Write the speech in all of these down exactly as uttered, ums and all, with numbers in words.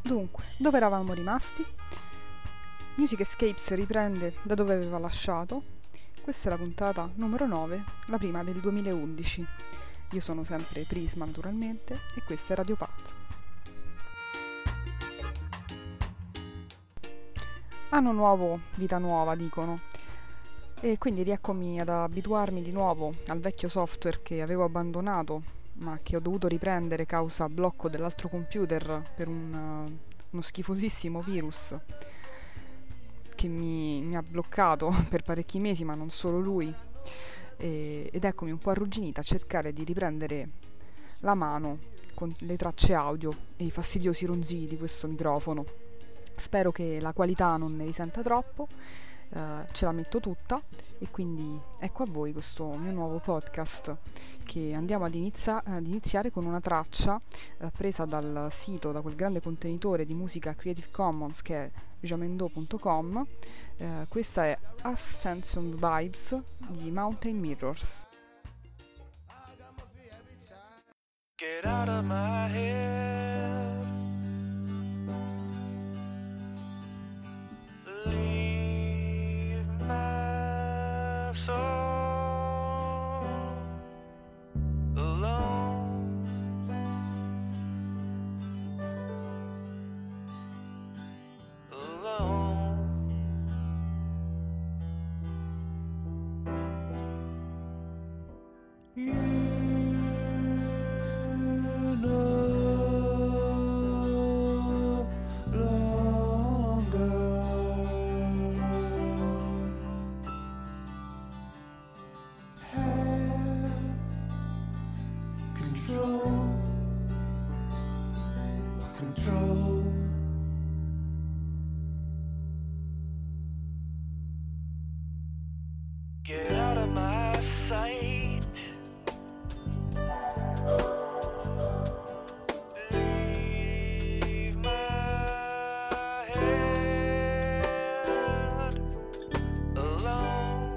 Dunque, dove eravamo rimasti? Music Escapes riprende da dove aveva lasciato. Questa è la puntata numero nove, la prima del duemilaundici. Io sono sempre Prisma naturalmente e questa è Radio Paz. Anno nuovo, vita nuova, dicono. E quindi rieccomi ad abituarmi di nuovo al vecchio software che avevo abbandonato, ma che ho dovuto riprendere causa blocco dell'altro computer per un, uh, uno schifosissimo virus che mi, mi ha bloccato per parecchi mesi, ma non solo lui. E, ed eccomi un po' arrugginita a cercare di riprendere la mano con le tracce audio e i fastidiosi ronzii di questo microfono. Spero che la qualità non ne risenta troppo. Uh, ce la metto tutta e quindi ecco a voi questo mio nuovo podcast che andiamo ad, inizia- ad iniziare con una traccia uh, presa dal sito, da quel grande contenitore di musica Creative Commons che è jamendo punto com. Uh, questa è Ascension Vibes di Mountain Mirrors. Get out of my head. So alone, alone. You no longer control, control. Get out of my sight. Leave my head alone.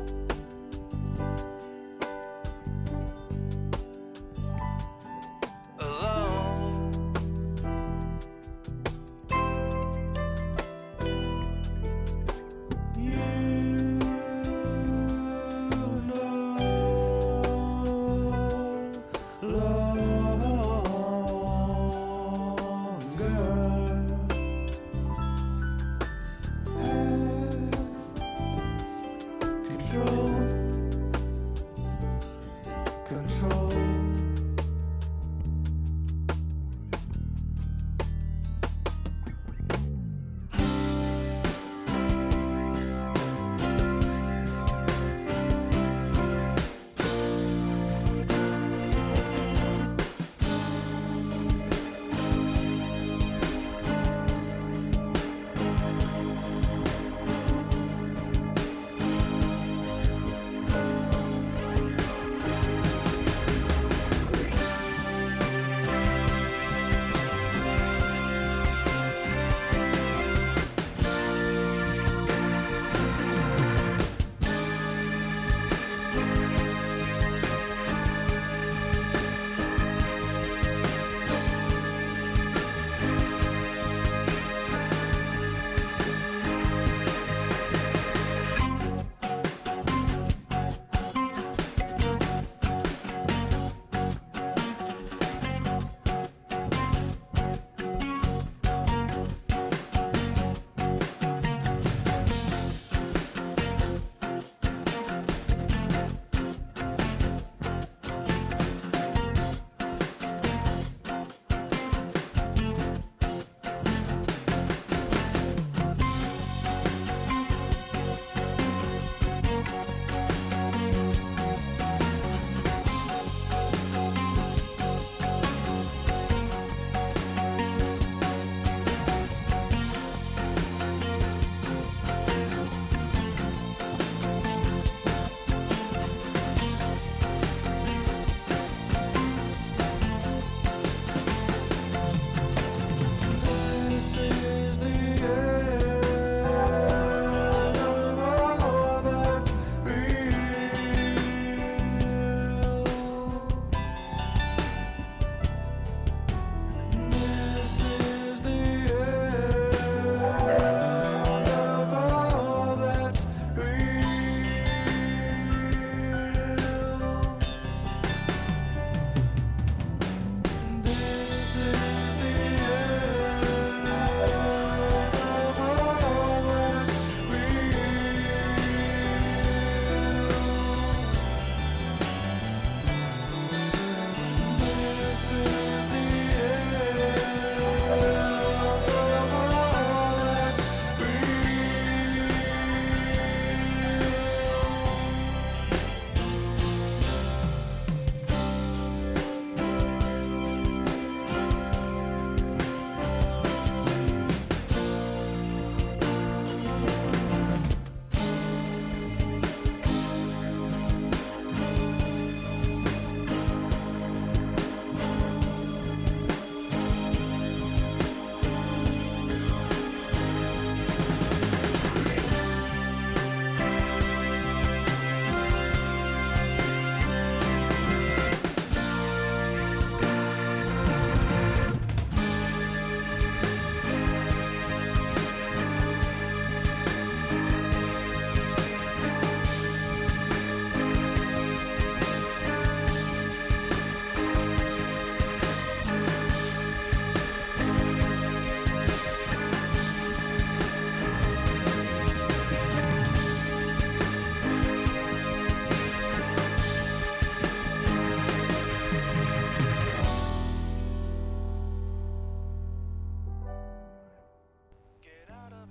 You know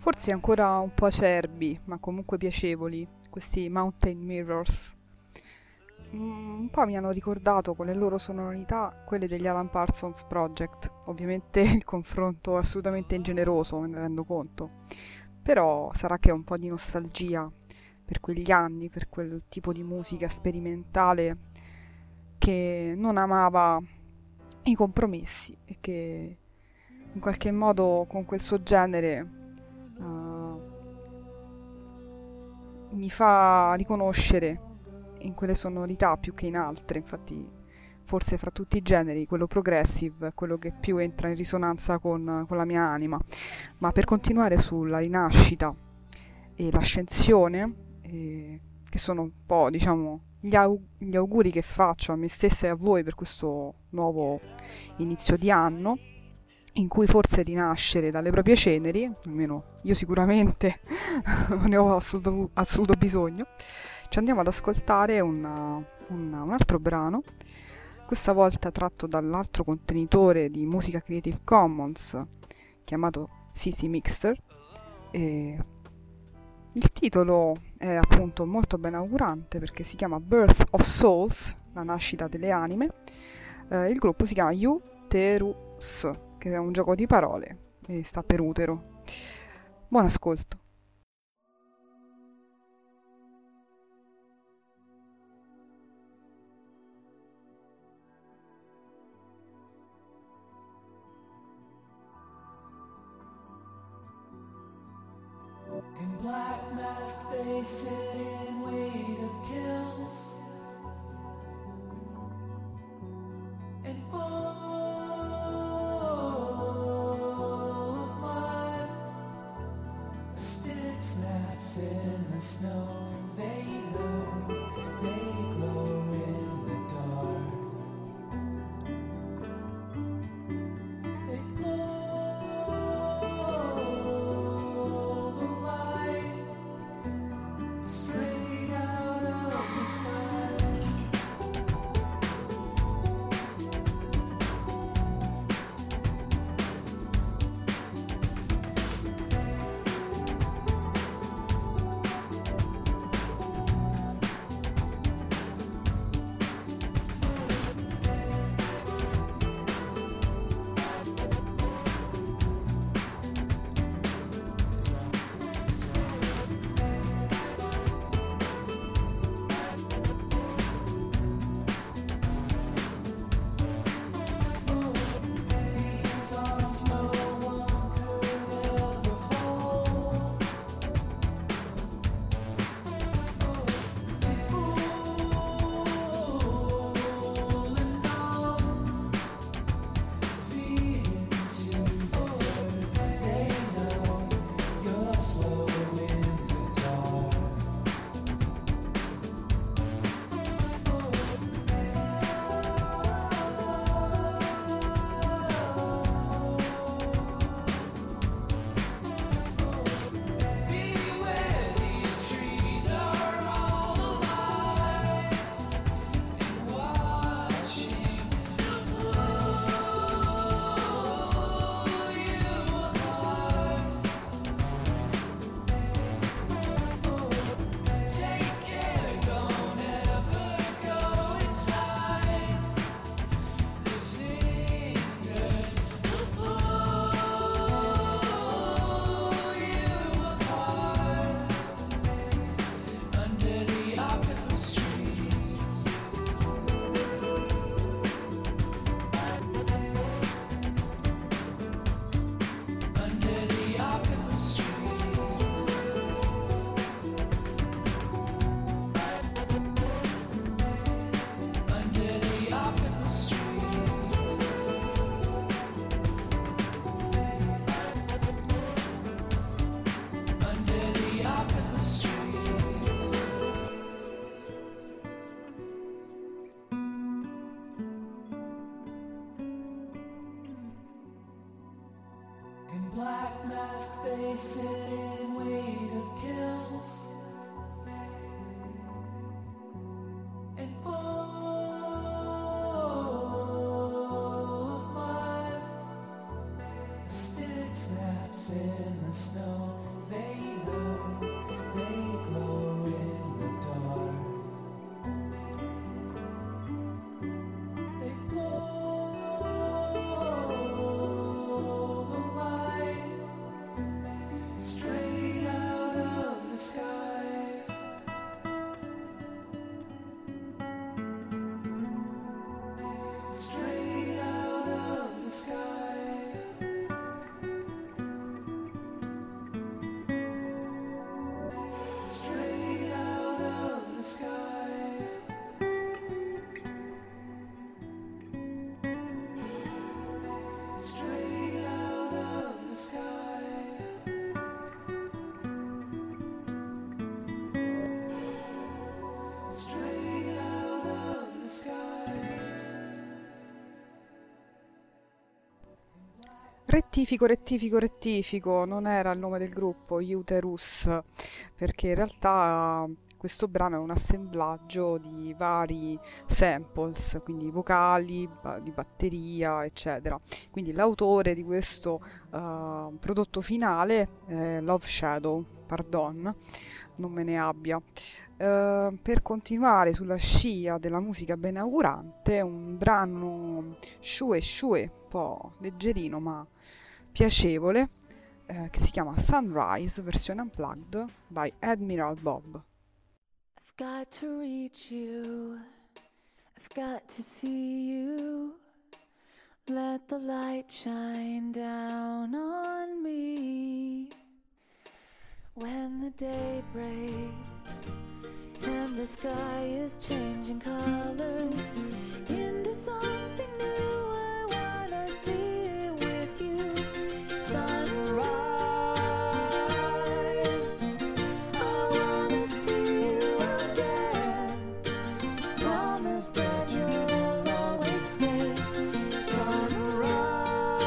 forse ancora un po' acerbi, ma comunque piacevoli, questi Mountain Mirrors. Mm, un po' mi hanno ricordato con le loro sonorità quelle degli Alan Parsons Project. Ovviamente il confronto è assolutamente ingeneroso, me ne rendo conto, però sarà che è un po' di nostalgia per quegli anni, per quel tipo di musica sperimentale che non amava i compromessi e che in qualche modo con quel suo genere uh, mi fa riconoscere in quelle sonorità più che in altre. Infatti forse fra tutti i generi quello progressive è quello che più entra in risonanza con, con la mia anima. Ma per continuare sulla rinascita e l'ascensione, eh, che sono un po', diciamo, gli, au- gli auguri che faccio a me stessa e a voi per questo nuovo inizio di anno, in cui forse rinascere dalle proprie ceneri, almeno io sicuramente ne ho assoluto, assoluto bisogno, ci andiamo ad ascoltare una- una- un altro brano, questa volta tratto dall'altro contenitore di musica Creative Commons chiamato C C Mixter. E il titolo è appunto molto ben augurante perché si chiama Birth of Souls, la nascita delle anime. Eh, il gruppo si chiama Uterus, che è un gioco di parole e sta per utero. Buon ascolto. In black mask they sit in wait of kills and full of mud. A stick snaps in the snow. They know they glow in the dark. They blow the light straight out of the sky. These arms no one could ever hold. They fool and numb, feed into the dirt. They know you're slow in the dark. Beware, these trees are all alive and watching to pull you apart. Take care, don't ever go inside. The fingers will pull you apart under the octopus trees. Under the octopus trees. Under the octopus trees. Under the octopus trees. In black mask they sit in wait of kills and full of mud. A stick snaps in the snow. Rettifico, rettifico, rettifico, non era il nome del gruppo, Uterus, perché in realtà questo brano è un assemblaggio di vari samples, quindi vocali, ba- di batteria, eccetera. Quindi l'autore di questo eh, prodotto finale è Love Shadow, pardon, non me ne abbia. Eh, per continuare sulla scia della musica benaugurante, un brano shue shue, un po' leggerino ma piacevole, eh, che si chiama Sunrise, versione unplugged by Admiral Bob. I've got to reach you, I've got to see you. Let the light shine down on me. When the day breaks and the sky is changing colors into something new, I wanna see it with you. Sunrise, I wanna see you again. Promise that you'll always stay. Sunrise,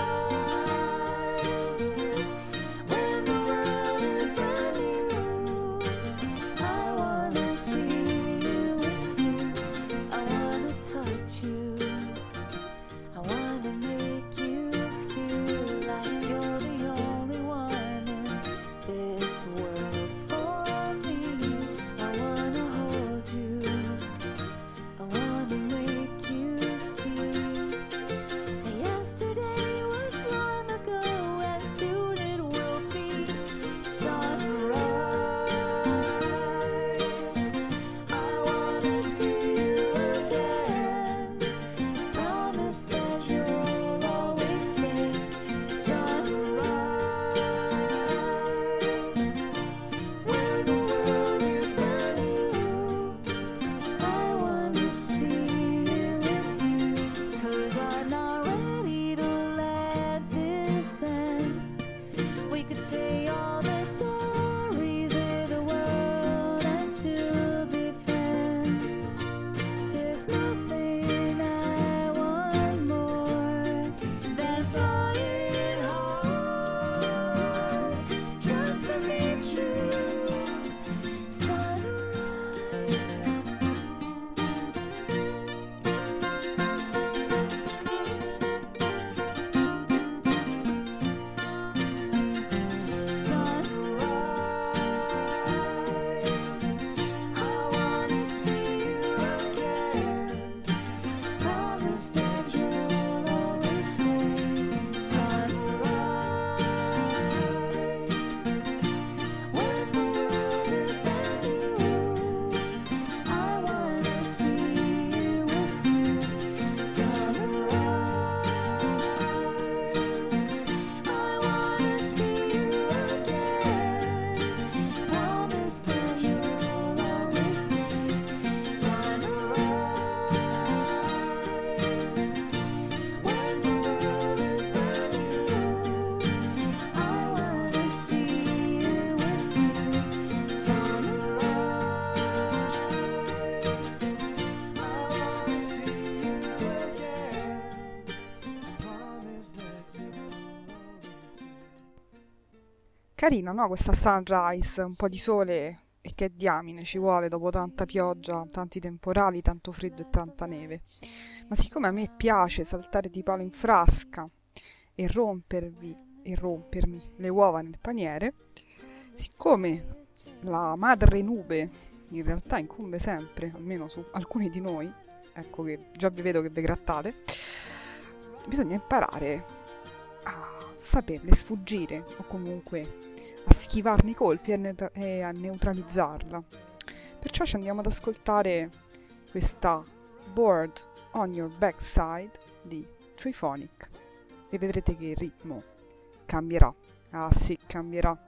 when the world is brand new, I wanna see you with you. I wanna touch you. I wanna make you feel like you're the only one in this world for me. I wanna hold you. I wanna make you see that yesterday was long ago and soon it will be. Sunrise, I wanna see you again. Promise that you'll always stay. Sunrise, when the world is brand new, I wanna see you with you. 'Cause I'm not ready to let this end. We could say all the sorries in the world and still be friends. There's nothing I want more than flying home just to meet you. Sunrise, sunrise, I wanna see you again. Promise that you'll always stay. Sunrise, when the world is brand new, I wanna see you with you. Sunrise, I wanna see you again. Promise that you'll always stay. Sunrise, when the world is brand new, I wanna see it with you. Sunrise, I wanna see you again. Promise that you'll always stay. Carina, no? Questa Sunrise, un po' di sole e che diamine ci vuole dopo tanta pioggia, tanti temporali, tanto freddo e tanta neve. Ma siccome a me piace saltare di palo in frasca e rompervi e rompermi le uova nel paniere, siccome la madre nube in realtà incombe sempre, almeno su alcuni di noi, ecco che già vi vedo che vi grattate, bisogna imparare a saperle sfuggire o comunque a schivarne i colpi e, ne- e a neutralizzarla. Perciò ci andiamo ad ascoltare questa Board on Your Backside di Triphonic e vedrete che il ritmo cambierà. Ah sì, cambierà.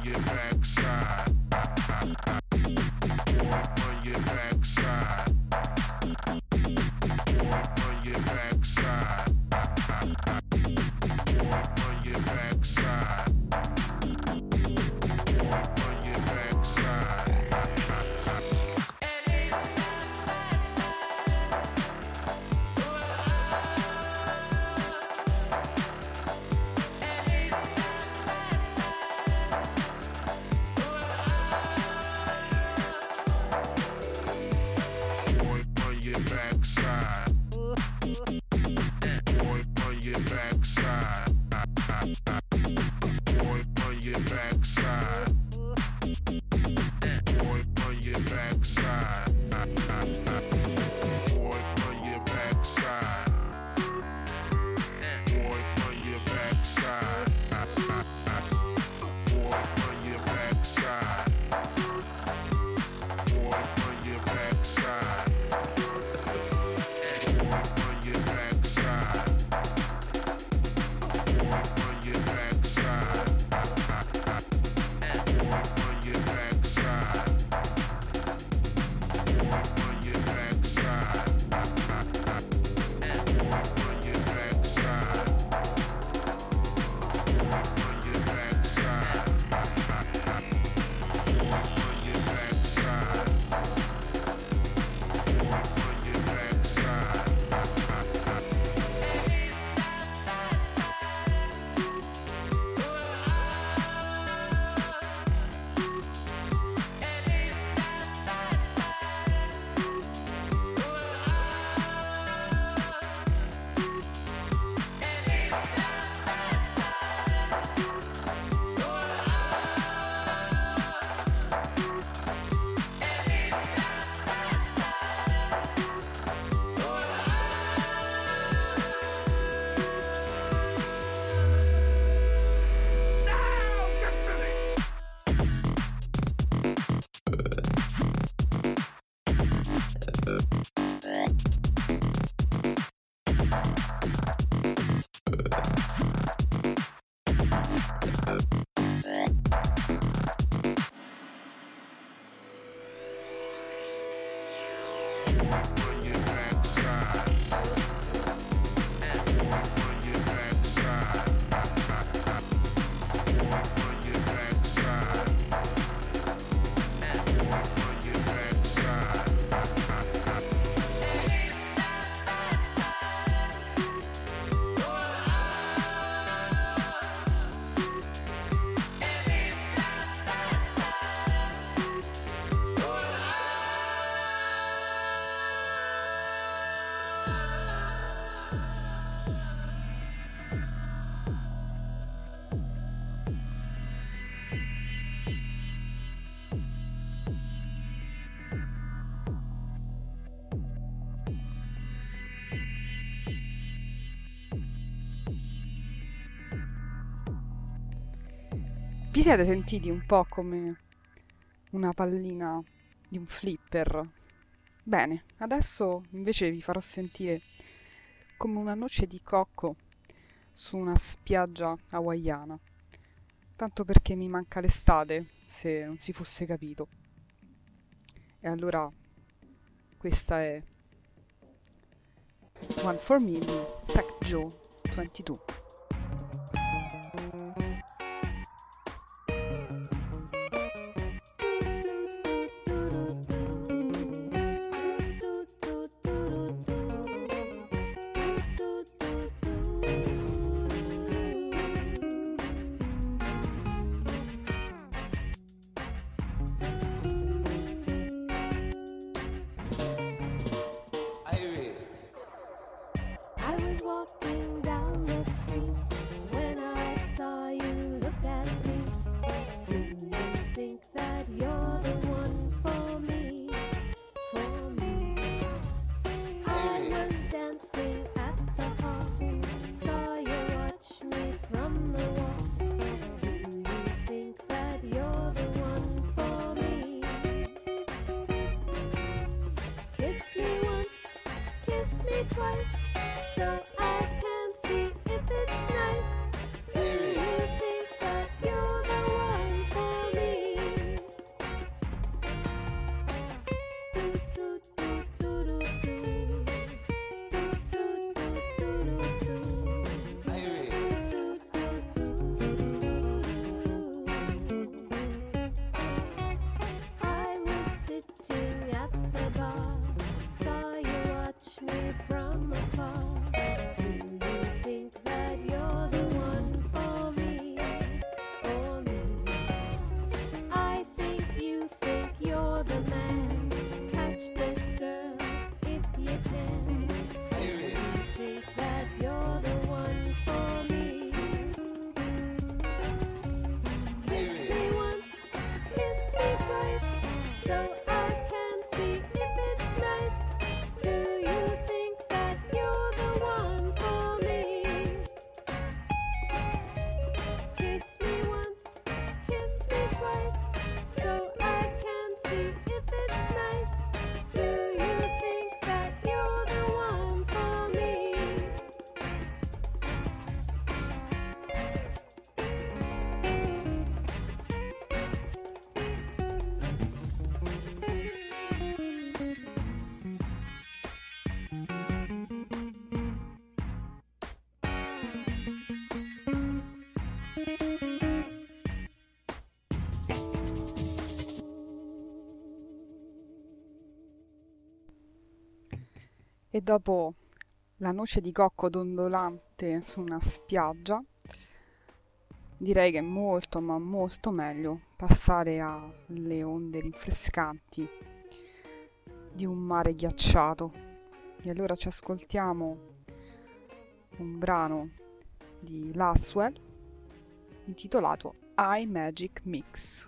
Vi siete sentiti un po' come una pallina di un flipper? Bene, adesso invece vi farò sentire come una noce di cocco su una spiaggia hawaiana. Tanto perché mi manca l'estate, se non si fosse capito. E allora questa è One for Me di Sack Joe ventidue. I was walking down the street when I saw you look at me. Do you think that you're the one for me? For me. I was dancing at the hall, saw you watch me from the wall. Do you think that you're the one for me? Kiss me once, kiss me twice, so I can see if it's nice. Do you think that you're the one for so I can see if it's nice. Do you think that you're the one for me? Kiss me once, kiss me twice, so I can see if it's nice. Do you think that you're the one for me? E dopo la noce di cocco dondolante su una spiaggia, direi che è molto ma molto meglio passare alle onde rinfrescanti di un mare ghiacciato. E allora ci ascoltiamo un brano di Laswell intitolato I Magic Mix.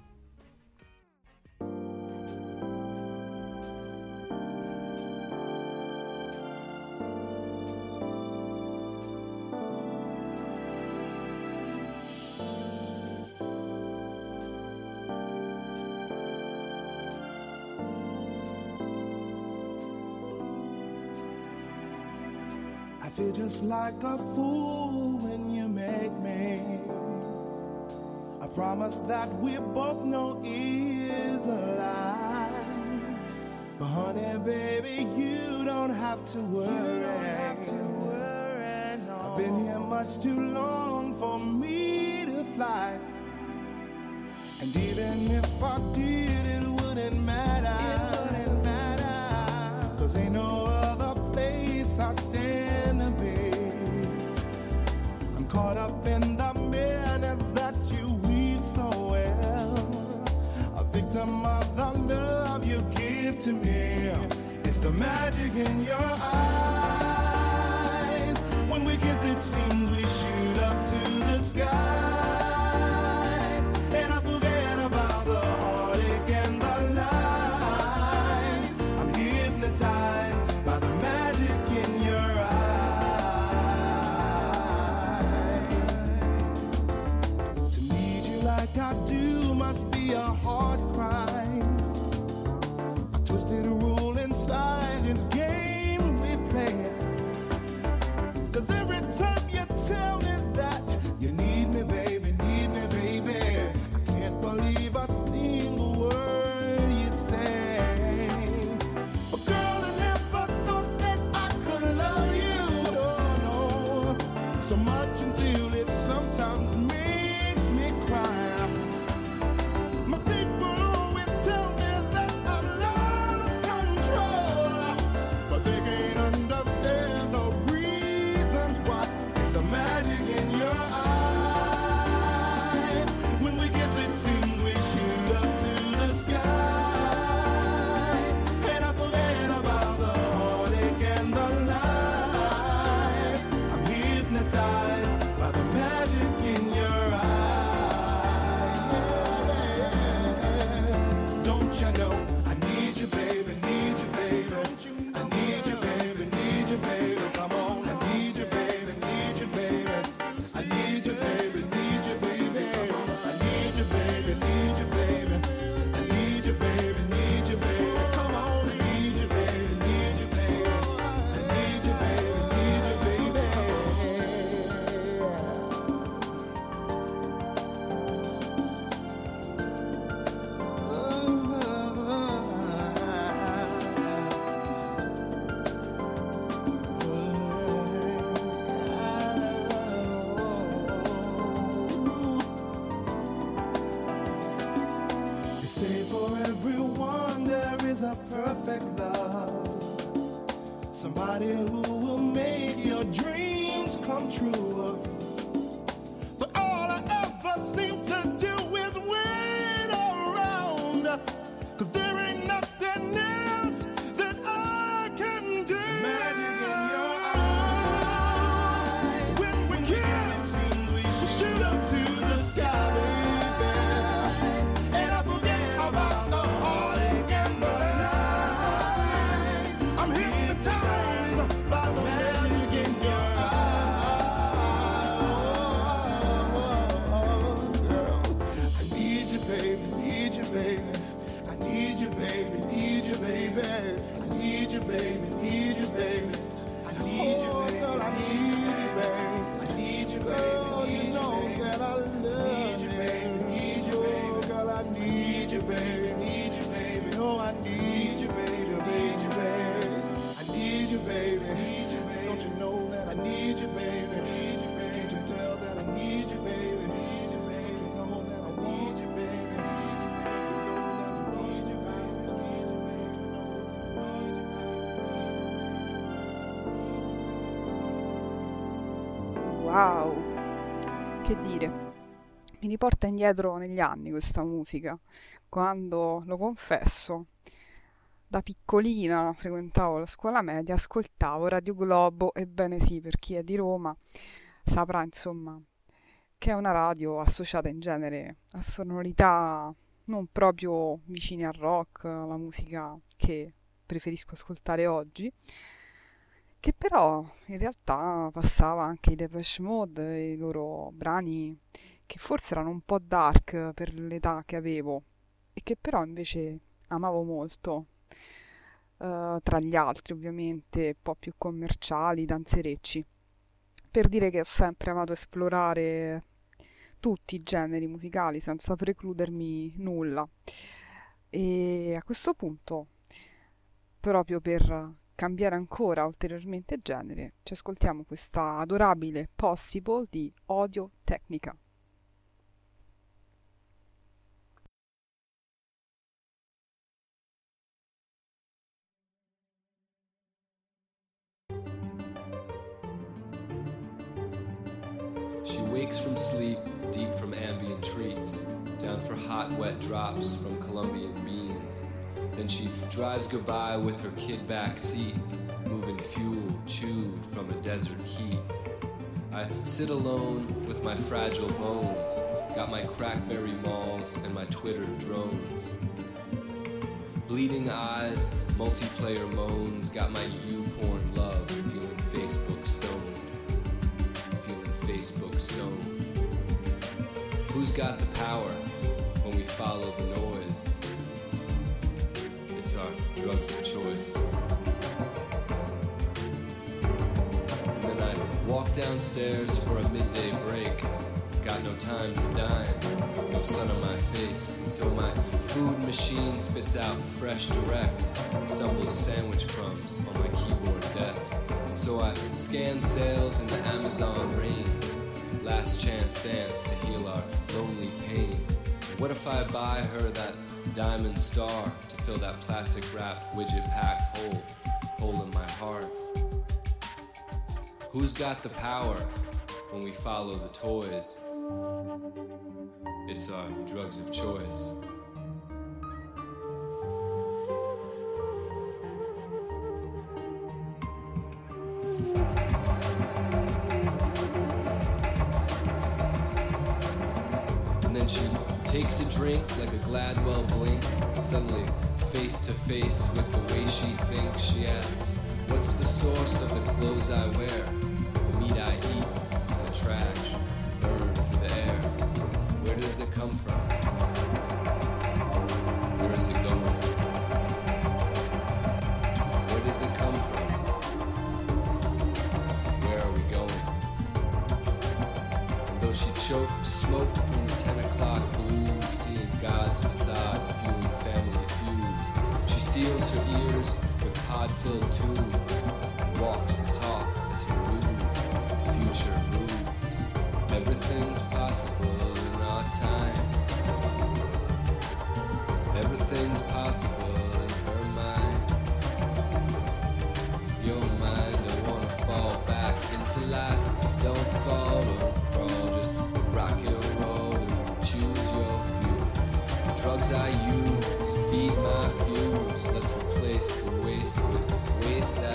I feel just like a fool when you make me. I promise that we both know is a lie. But honey, baby, you don't have to worry. You don't have to worry, no. I've been here much too long for me to fly. And even if I did, it wouldn't matter. It wouldn't matter. 'Cause ain't no other place I'd stand to be. I'm caught up in the madness that you weave so well. A victim of the love you give to me. It's the magic in your eyes. When we kiss, it seems we shoot up to the skies. And I forget about the heartache and the lies. I'm hypnotized by the magic in your eyes. To need you like I do must be a hard crime. A twisted rule inside this game we play. 'Cause every time you tell me that you need me, baby, need me, baby, I can't believe a single word you say. But girl, I never thought that I could love you, no, no, so much until it sometimes makes me cry. My people always tell me that I've lost control, but they can't understand the reasons why. It's the magic in your eyes. When we kiss, it seems we shoot up to the skies. And I forget about the heartache and the lies. I'm hypnotized by the magic in your eyes. Don't you know I need you, baby, need you, baby. I need you, baby, need you, baby. Come on, I need you, baby, need you, baby. I need you, baby, need you, baby. I need you, baby, need you, baby. I need you, baby, need you, baby. Come on, I need you, baby, need you, baby. I need you, baby, need you, baby. They say for everyone there is a perfect love. Somebody who will make your dreams come true. But all I ever seem to do is wait around. 'Cause there ain't nothing else that I can do. Magic in your eyes. When we kiss, it seems we shoot up to the sky, baby. And I forget about the heartache baby. I need you, baby, need you, baby. I need you, baby, need you, baby. I need you, baby, girl, I need you, baby. I need you, baby, oh, need you know baby. That I love you, baby, need you, baby. Girl, I need you, baby, need you, baby. Oh, I need you, baby, need you, baby. I need you, baby, need you, baby. Don't you know that I need you, baby, need you, baby. Can't you tell that I need you, baby, need you, baby. You know that I need you, baby, need you, baby. You know that I need you, baby, need you, baby. Wow, che dire, mi riporta indietro negli anni questa musica, quando, lo confesso, da piccolina frequentavo la scuola media, ascoltavo Radio Globo, ebbene sì, per chi è di Roma saprà insomma che è una radio associata in genere a sonorità non proprio vicine al rock, la musica che preferisco ascoltare oggi, che però in realtà passava anche i Depeche Mode e i loro brani che forse erano un po' dark per l'età che avevo e che però invece amavo molto, eh, tra gli altri ovviamente un po' più commerciali, danzerecci, per dire che ho sempre amato esplorare tutti i generi musicali senza precludermi nulla. E a questo punto, proprio per cambiare ancora ulteriormente genere, ci ascoltiamo questa adorabile Possible di Audio Technica. She wakes from sleep, deep from ambient treats, down for hot, wet drops from Colombian beans. Then she drives goodbye with her kid back seat, moving fuel chewed from a desert heat. I sit alone with my fragile bones, got my crackberry malls and my Twitter drones. Bleeding eyes, multiplayer moans, got my U-porn love, feeling Facebook stoned, feeling Facebook stoned. Who's got the power when we follow the noise? It's our drugs of choice. And then I walk downstairs for a midday break. Got no time to dine, no sun on my face. And so my food machine spits out fresh direct, stumbles sandwich crumbs on my keyboard desk. And so I scan sales in the Amazon rain, last chance dance to heal our lonely pain. What if I buy her that diamond star to fill that plastic wrapped widget packed hole, hole in my heart? Who's got the power when we follow the toys? It's our drugs of choice. And then she takes a drink like a Gladwell blink, suddenly face to face with the way she thinks. She asks, what's the source of the clothes I wear, the meat I eat, and the trash burned through the air? Where does it come from? Where is it going? Where does it come from? Where are we going? And though she choked smoke from the ten o'clock blues, seeing God's facade, fueling family feuds, she seals her ears with pod-filled tubes, walks the talk as her mood, future moves. Everything's possible in our time. Everything's possible in her mind. Your mind don't wanna fall back into life. Don't fall, don't crawl, just rock and roll and choose your views. Drugs I use, feed my fuse. Let's replace the waste with waste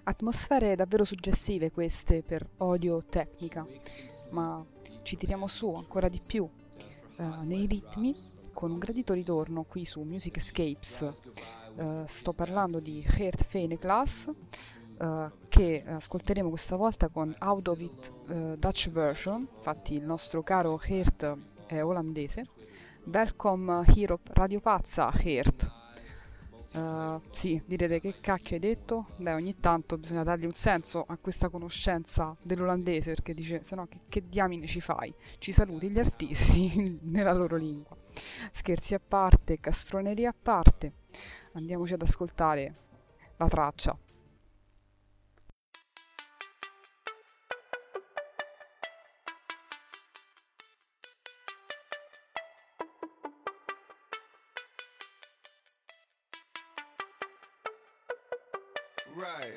Atmosfere davvero suggestive queste per Audio Technica, ma ci tiriamo su ancora di più eh, nei ritmi con un gradito ritorno qui su Music Escapes. Eh, sto parlando di Geert Veneklas, eh, che ascolteremo questa volta con Out of It eh, Dutch Version. Infatti il nostro caro Geert è olandese. Welcome hier op Radio Pazza, Geert. Uh, sì, direte che cacchio hai detto? Beh, ogni tanto bisogna dargli un senso a questa conoscenza dell'olandese, perché dice, se no che, che diamine ci fai? Ci saluti gli artisti nella loro lingua. Scherzi a parte, castroneria a parte, andiamoci ad ascoltare la traccia. Right.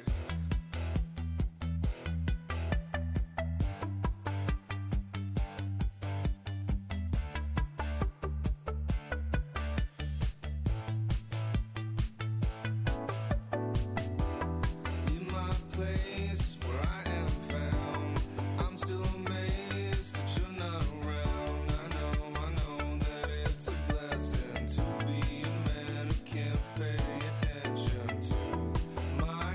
In my place where I am found, I'm still amazed that you're not around. I know, I know that it's a blessing to be a man who can't pay attention to my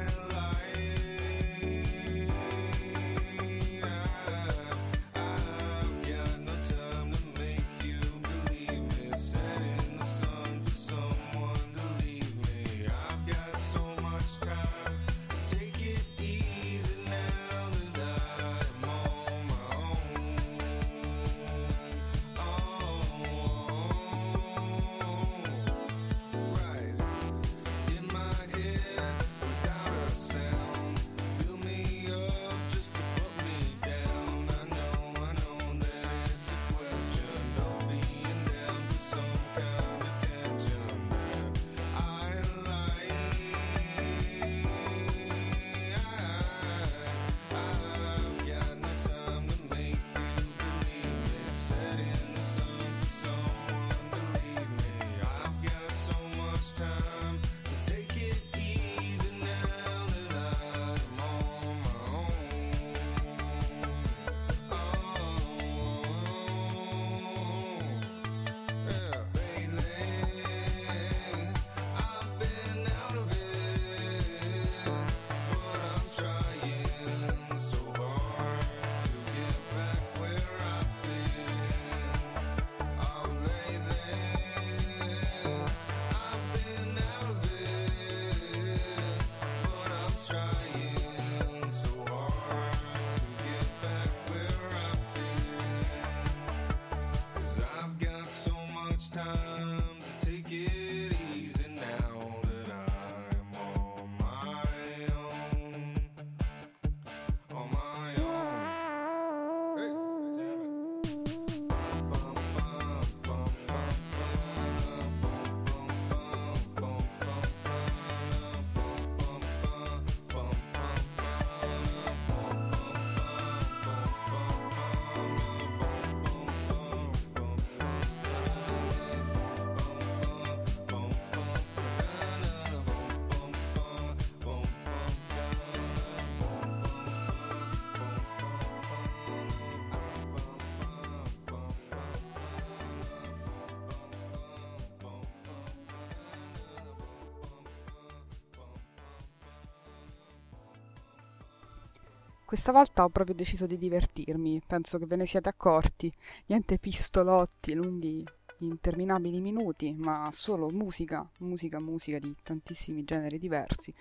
Questa volta ho proprio deciso di divertirmi, penso che ve ne siate accorti. Niente pistolotti lunghi interminabili minuti, ma solo musica, musica, musica di tantissimi generi diversi.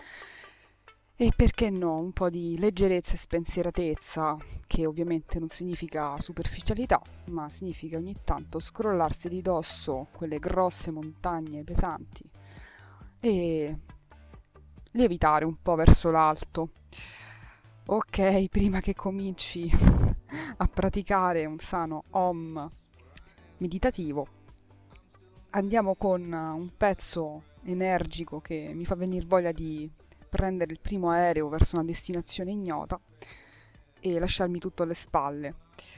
E perché no, un po' di leggerezza e spensieratezza, che ovviamente non significa superficialità, ma significa ogni tanto scrollarsi di dosso quelle grosse montagne pesanti e lievitare un po' verso l'alto. Ok, prima che cominci a praticare un sano Om meditativo, andiamo con un pezzo energico che mi fa venire voglia di prendere il primo aereo verso una destinazione ignota e lasciarmi tutto alle spalle.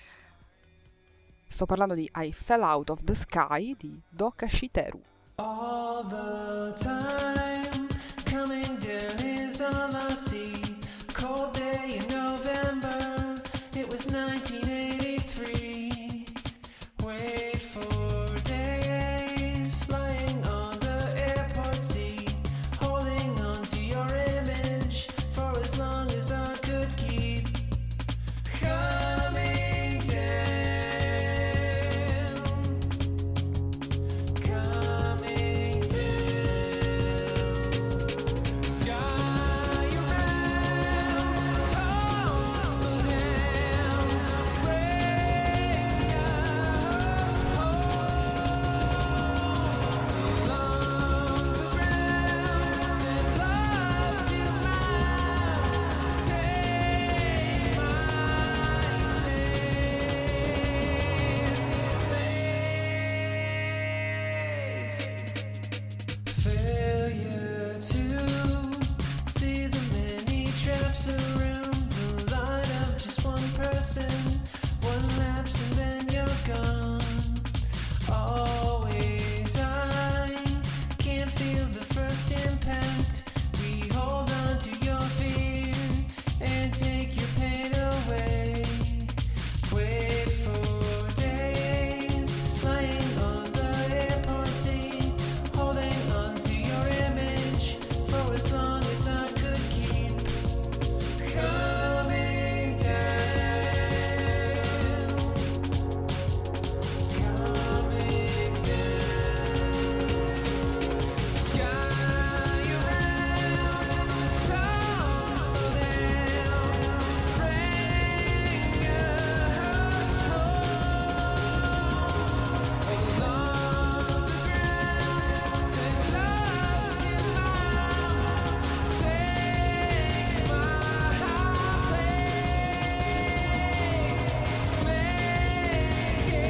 Sto parlando di I Fell Out of the Sky di Doka Shiteru. All the time coming down is all I see. cold day in November. It was nineteen eighty-three. Wait for days, lying on the airport seat, holding on to your image for as long as I could keep. Coming down, coming down. Sky around, tumble down, bring us home. Along the ground, send love to mine. Take my place. Failure to see the many traps around the line of just one person. One lapse and then you're gone. Always I can't feel the first impact. We hold on to your fear and take your pain away. Wait for days, lying on the airport seat, holding on to your image for as long as I could keep. Coming down, coming down. Sky around, tumble down, bring us home. Along the ground, send love to mine. Take my place, make it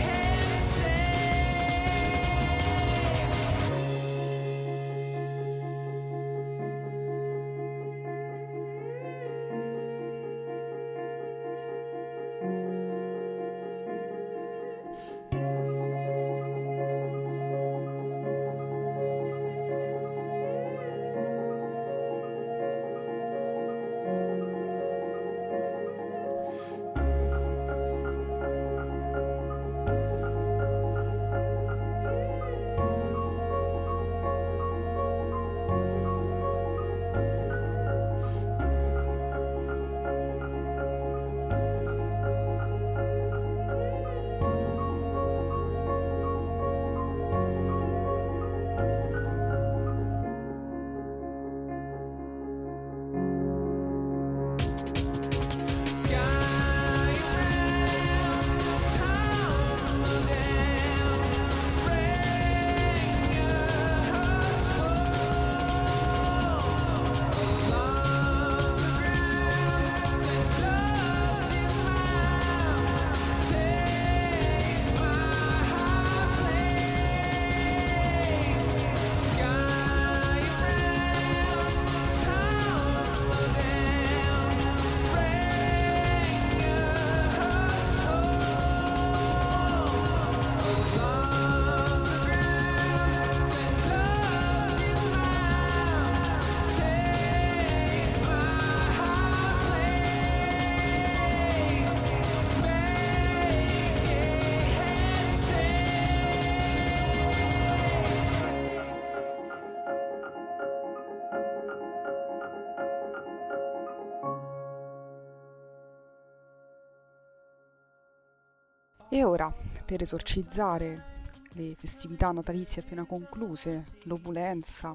E ora, per esorcizzare le festività natalizie appena concluse, l'opulenza,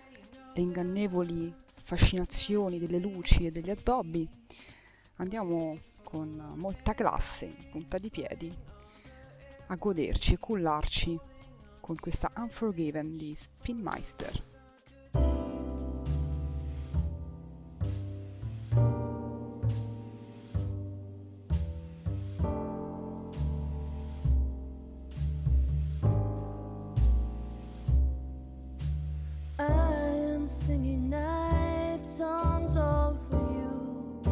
le ingannevoli fascinazioni delle luci e degli addobbi, andiamo con molta classe, in punta di piedi, a goderci e cullarci con questa Unforgiven di Spinmeister. Singing night songs all for you,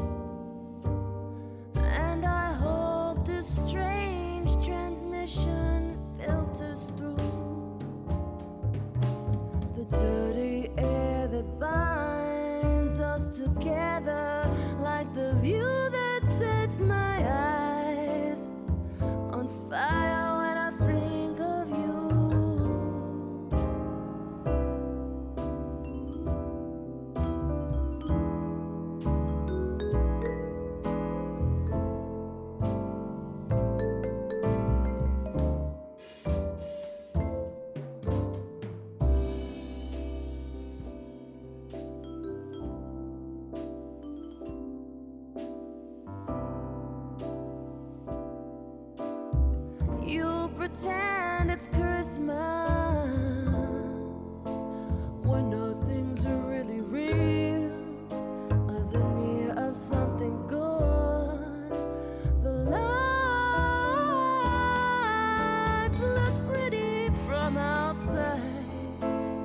and I hope this strange transmission filters through the dirt. Christmas when nothing's really real, a veneer of something good. The lights look pretty from outside,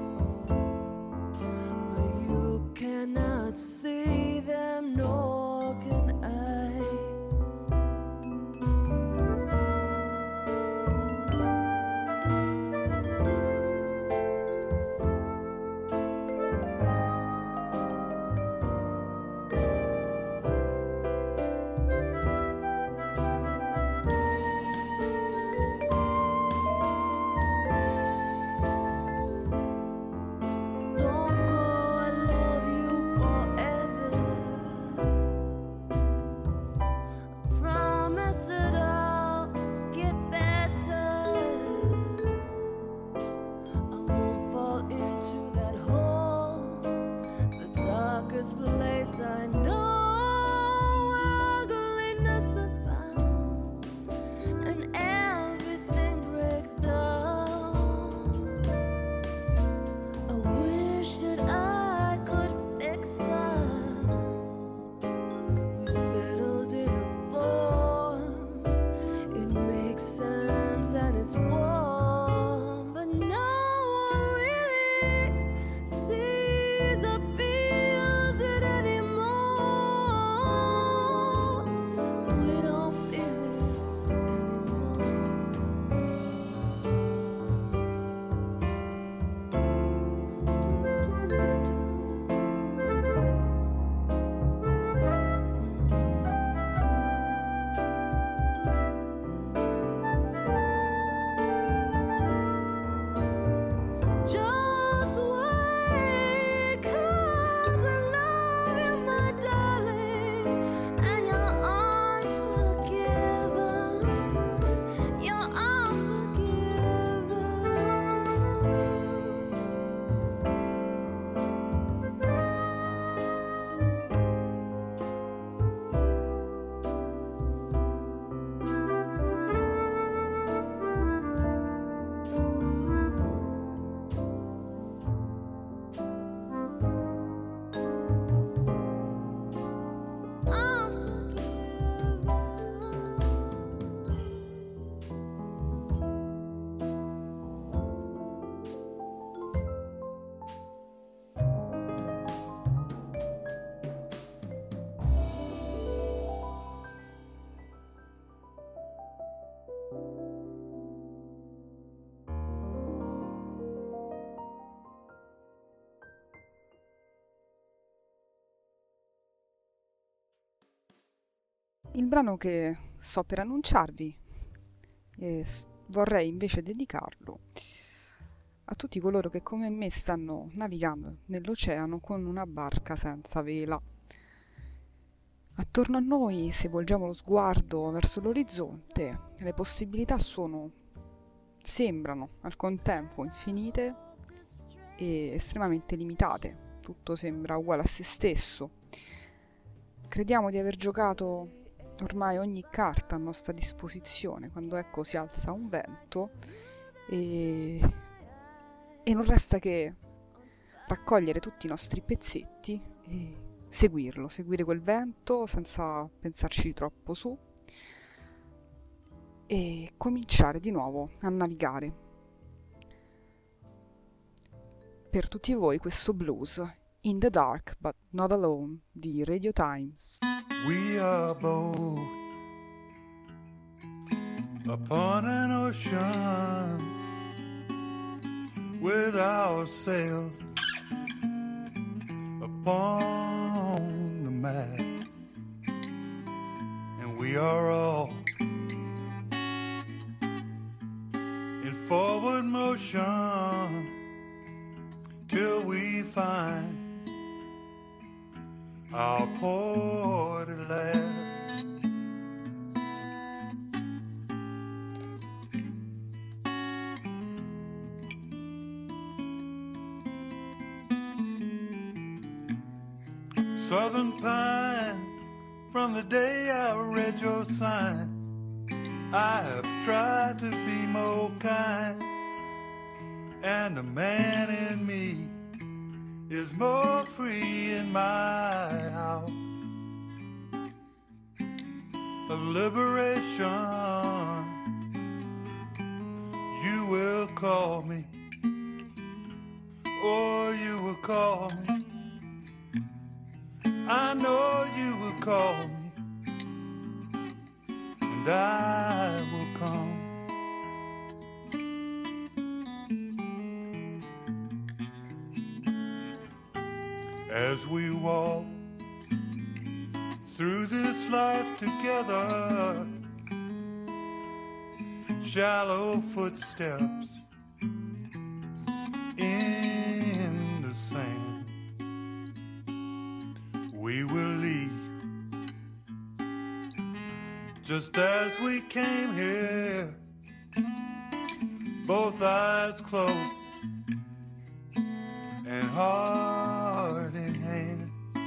but you cannot see them, nor can I. Don't go, I love you forever. I promise that I'll get better. I won't fall into that hole, the darkest place I know. Ugliness abounds, and everything breaks down. I wish that I could fix us. We settled in a form. It makes sense and it's warm, but no one really sees or feels it anymore. We don't feel it anymore. Just wait, 'cause I love you, my darling, and you're unforgiven. You're unforgiven. Il brano che sto per annunciarvi eh, s- vorrei invece dedicarlo a tutti coloro che come me stanno navigando nell'oceano con una barca senza vela. Attorno a noi, se volgiamo lo sguardo verso l'orizzonte, le possibilità sono, sembrano al contempo infinite e estremamente limitate. Tutto sembra uguale a se stesso. Crediamo di aver giocato ormai ogni carta a nostra disposizione quando ecco si alza un vento e, e non resta che raccogliere tutti i nostri pezzetti e seguirlo, seguire quel vento senza pensarci troppo su e cominciare di nuovo a navigare. Per tutti voi questo blues, In the Dark But Not Alone di Radio Times. We are both upon an ocean with our sail upon the map, and we are all in forward motion till we find our port at last. Southern pine, from the day I read your sign, I have tried to be more kind, and the man in me is more free in my hour of liberation. You will call me, or you will call me. I know you will call me, and I will come. As we walk through this life together, shallow footsteps in the sand, we will leave just as we came here, both eyes closed and heart in hand.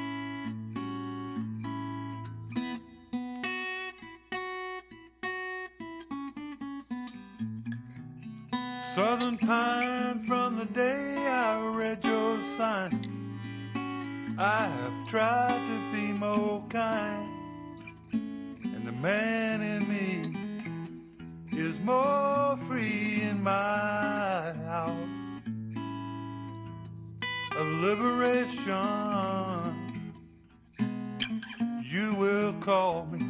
Southern pine from the day I read your sign. I have tried to be more kind, and the man in me is more free in my hour of liberation. You will call me,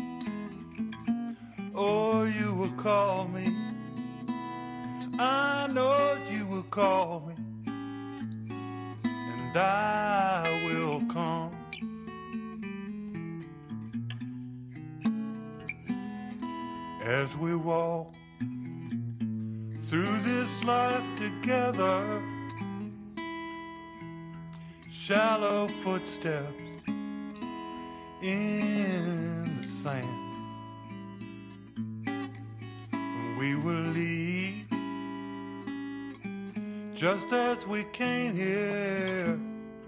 or you will call me. I know you will call me, and I will come. As we walk through this life together, shallow footsteps in the sand, we will leave just as we came here,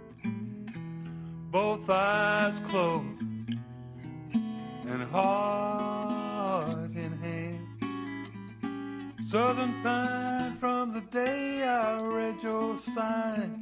both eyes closed and heart in hand. Southern pine from the day I read your sign.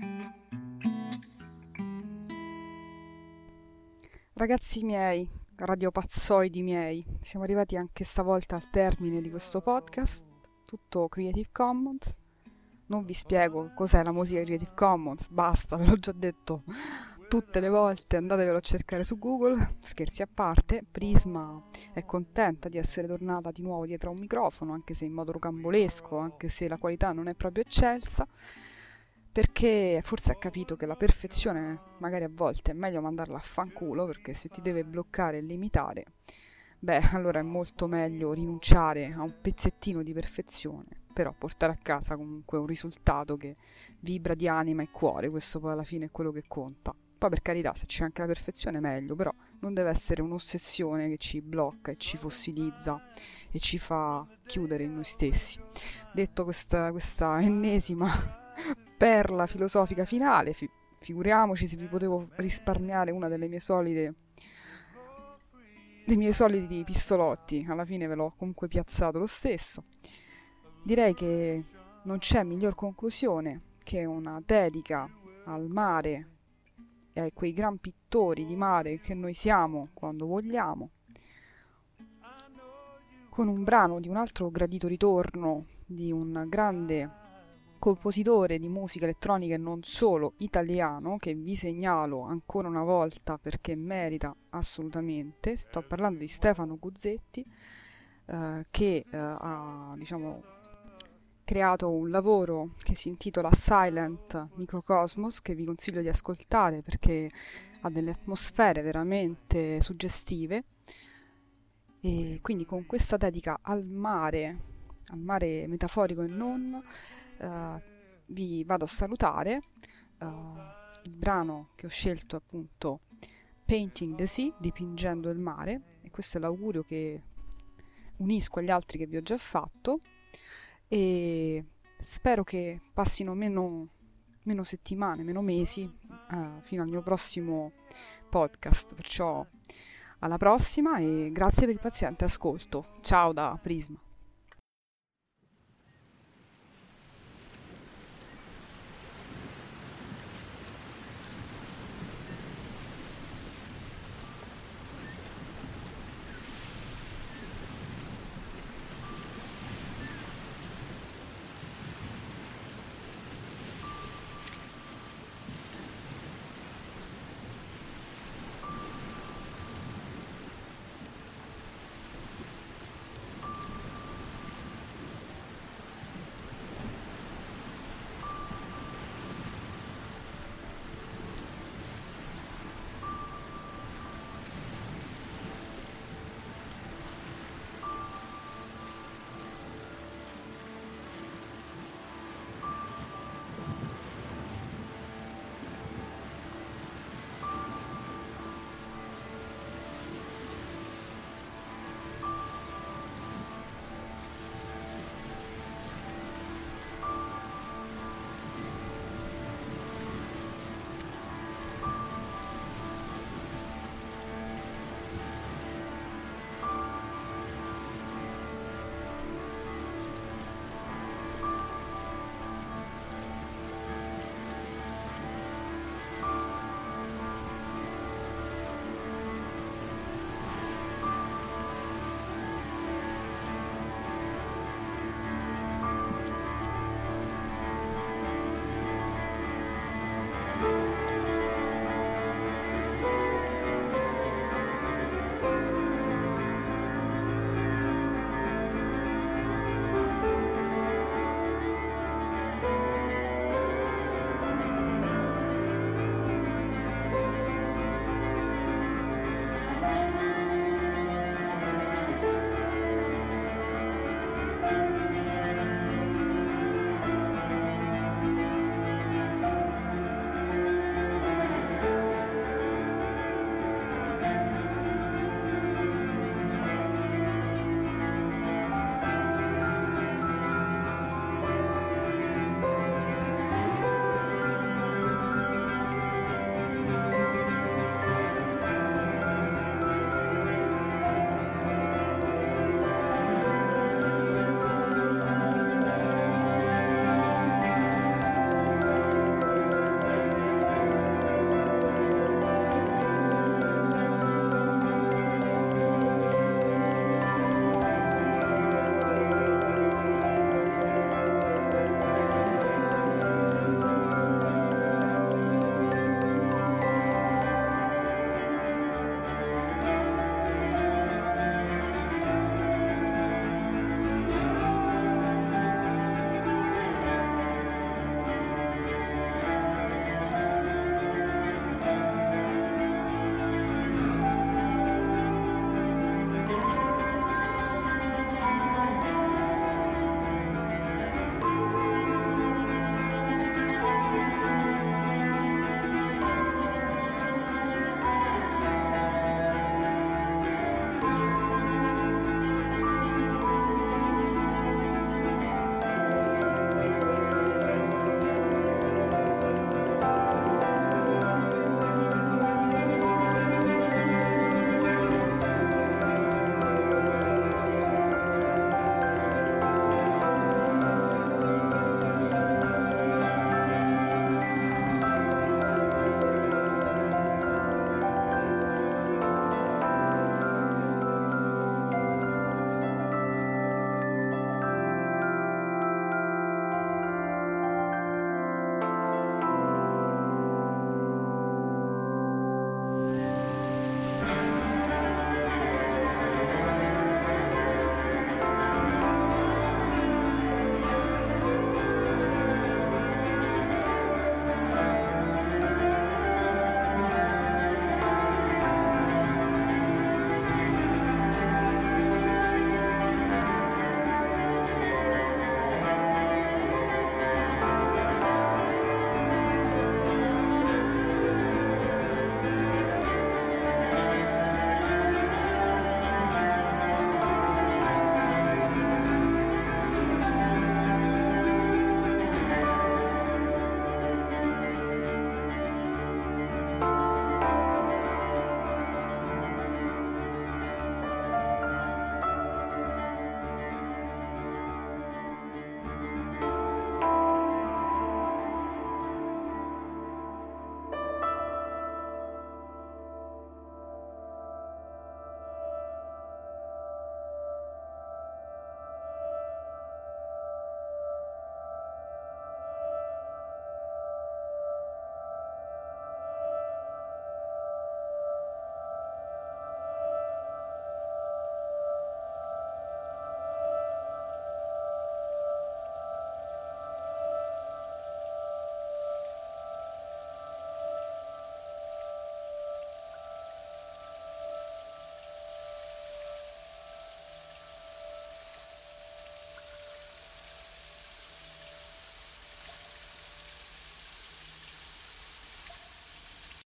Ragazzi miei, radiopazzoidi miei, siamo arrivati anche stavolta al termine di questo podcast, tutto Creative Commons. Non vi spiego cos'è la musica Creative Commons, basta, ve l'ho già detto tutte le volte, andatevelo a cercare su Google. Scherzi a parte, Prisma è contenta di essere tornata di nuovo dietro a un microfono, anche se in modo rocambolesco, anche se la qualità non è proprio eccelsa, perché forse ha capito che la perfezione magari a volte è meglio mandarla a fanculo, perché se ti deve bloccare e limitare, beh, allora è molto meglio rinunciare a un pezzettino di perfezione, però portare a casa comunque un risultato che vibra di anima e cuore. Questo poi alla fine è quello che conta. Poi per carità, se c'è anche la perfezione meglio, però non deve essere un'ossessione che ci blocca e ci fossilizza e ci fa chiudere in noi stessi. Detto questa, questa ennesima perla filosofica finale, fi- figuriamoci se vi potevo risparmiare una delle mie solite dei miei soliti pistolotti, alla fine ve l'ho comunque piazzato lo stesso. Direi che non c'è miglior conclusione che una dedica al mare e a quei gran pittori di mare che noi siamo quando vogliamo, con un brano di un altro gradito ritorno di un grande compositore di musica elettronica e non solo italiano, che vi segnalo ancora una volta perché merita assolutamente. Sto parlando di Stefano Guzzetti, eh, che eh, ha, diciamo, creato un lavoro che si intitola Silent Microcosmos, che vi consiglio di ascoltare perché ha delle atmosfere veramente suggestive. E quindi con questa dedica al mare, al mare metaforico e non, Uh, vi vado a salutare. Uh, il brano che ho scelto è appunto Painting the Sea, dipingendo il mare, e questo è l'augurio che unisco agli altri che vi ho già fatto, e spero che passino meno, meno settimane, meno mesi uh, fino al mio prossimo podcast. Perciò alla prossima e grazie per il paziente ascolto. Ciao da Prisma.